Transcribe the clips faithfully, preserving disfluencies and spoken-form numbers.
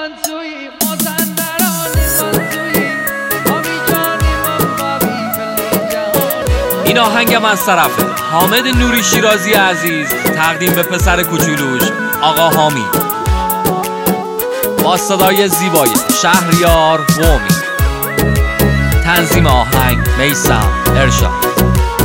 من تویی مازندران من تویی همی جانی من بابی کلی جهانی. این آهنگم از طرف حامد نوری شیرازی عزیز تقدیم به پسر کوچولوش آقا حامی با صدای زیبای شهریار قومی. تنظیم آهنگ میثم ارشاد.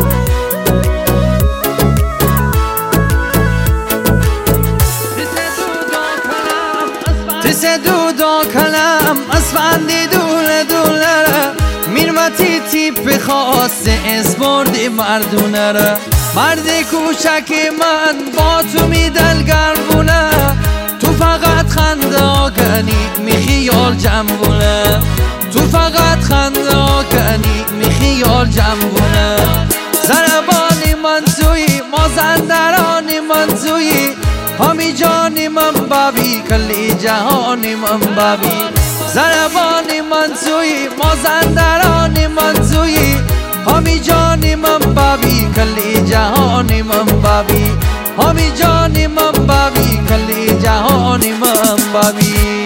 تسه دودا کلم اسفندی دوله دوله میرمتی تیپ خاص اسپوردی مردونه را مرد کوچک من با تو میدل گرمونه تو فقط خنده آکنی می خیال جنبونه تو فقط خنده آکنی می خیال جنبونه زربانی من تویی مازندرانی من تویی همی جانی من بابی کلی جهانی من بابی زربانی من تویی مازندرانی من تویی همی جانی من بابی کلی جهانی من بابی همی جانی من بابی کلی جهانی من بابی.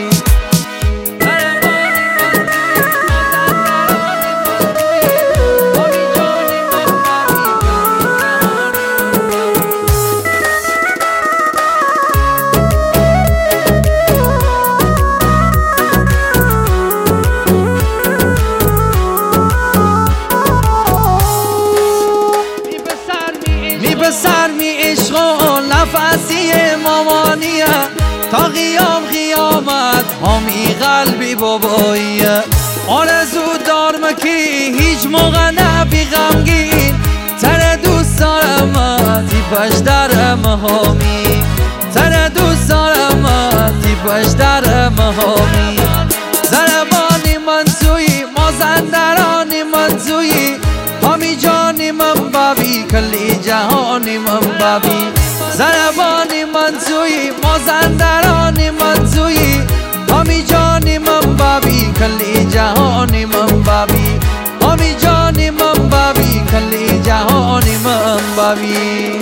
سر می عشق و نفسی مامانیه تا قیام قیامت همی قلبی باباییه آرزو دارم که هیچ موقع نبی غمگین تر دوست دارم تیپش درم همی تر دوست دارم تیپش درم همی زربانی من تویی مازندرانی من تویی همی جانی من بابی کلی جهانی من بابی زربانی من تویی مازندرانی من تویی همی جانی من بابی کلی جهانی من بابی همی جانی من بابی کلی جهانی من بابی.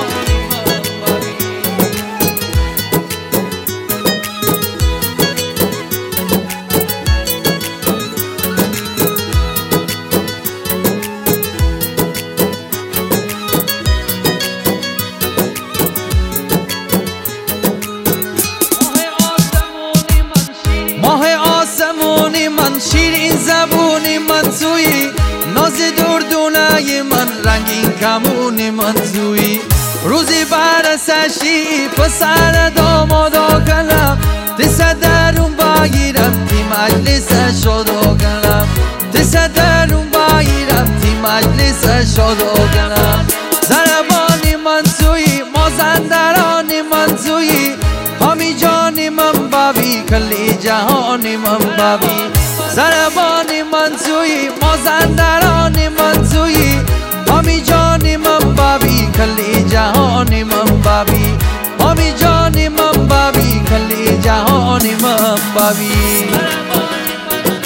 من شیرین زبونی من تویی ناز دردونه من رنگین کمونی من تویی روزی برسشی پسر دامادا کنم دست درون بگیرم تی مجلس شادا کنم دست درون بگیرم تی مجلس شادا کنم زربانی من تویی مازندرانی من تویی همی جانی من بابی کلی جهانی من بابی زربانی من تویی مازندرانی من تویی همی جانی من بابی کلی جهانی من بابی همی جانی من بابی کلی جهانی من بابی.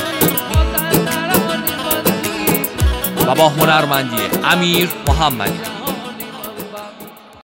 و با هنرمندی امیر محمدی